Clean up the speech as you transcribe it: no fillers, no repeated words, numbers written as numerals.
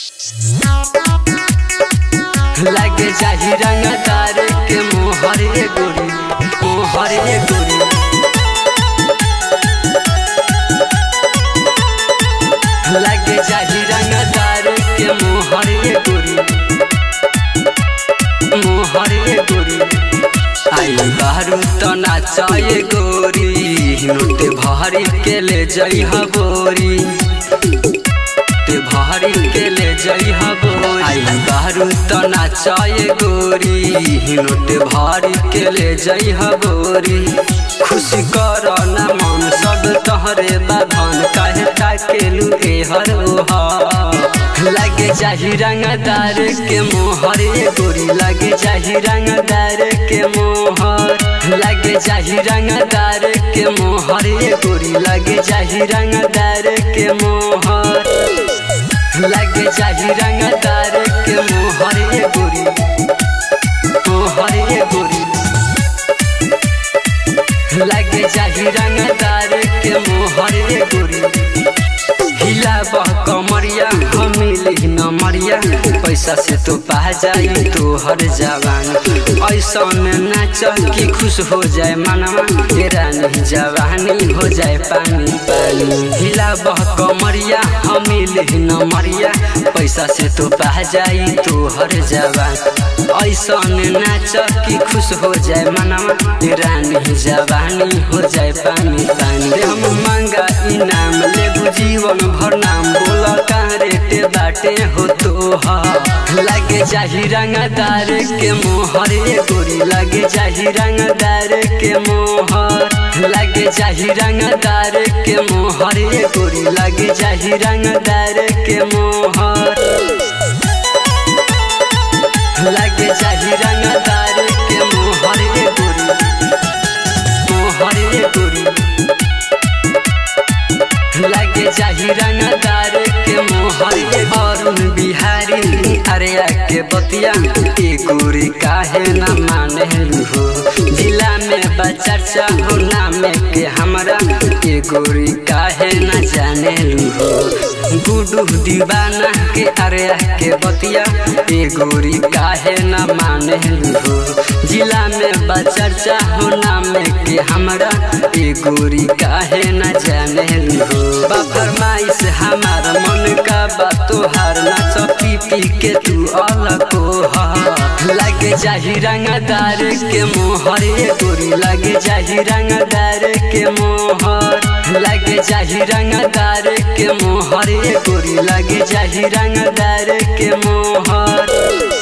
लगे जाही रंगदार के मोहर ये गोरी, मोहर ये गोरी। लगे जाही रंगदार के मोहर ये गोरी, मोहर ये गोरी। आई बारू तो नाचे गोरी, नोट भारी के ले जई बोरी, भारी के ले जई बोरी। आई बारू तो नाचे गोरी, नोट भारी के ले जई बोरी। खुशी कर ना मन सब तोहरे बाधन, काहे ताकेलू एहर ओहर। लगे जाही रंगदार के मोहर ये गोरी, लगे जाही रंगदार के मोहर। लगे जाही रंगदार के मोहर ये गोरी, लगे जाही रंगदार के मोहर। लगे जाही रंगदार के मोहर ये गोरी, मोहर ये गोरी। लगे जाही रंगदार के मोहर ये गोरी। हिला बह कमरिया हमिली नमरिया, पैसा से तो पा जाई तो हर जवान। ऐसा नाच कि खुश हो जाए मनवा, तेरा नहीं जवानी हो जाए पानी पानी। हिला बह कमरिया हमिली नमरिया, पैसा से तो पा जाई तो हर जवान। ऐसा नाच कि खुश हो जाए मनवा, तेरा नहीं जवानी हो जाए पानी पानी। हम मांगा इनाम लेबू जीवन भर नाम, बोला कहाँ रेटे बाटे हो तो हा। लगे जाही रंगदार के मोहर ये गोरी, लगे जाही रंगदार के मोहर। लगे जाही रंगदार के मोहर ये गोरी, लगे जाही रंगदार के मोहर। लगे जाही रंगदार के मोहर ये गोरी, मोहर ये गोरी। लगे जाही रंगदार के मोहर ये। अरुण बिहारी अरे के बतिया, ए गोरी काहे न माने हो। जिला में बचर्चा हो नाम के हमरा, ए गोरी काहे न जाने हो। गुडू दीवाना के अरे के बतिया, ए गोरी काहे न माने हो। जिला में बचर्चा हो नाम के हमरा, ए गोरी काहे न जाने हो। फरमाइश हमार मन का बात तोहार, नाच पी पी के तू अलग हो। लगे जाही रंगदार के मोहर ये गोरी, लगे जाही रंगदार के मोहर। लगे जाही रंगदार के मोहर ये गोरी, लगे जाही रंगदार के मोहर।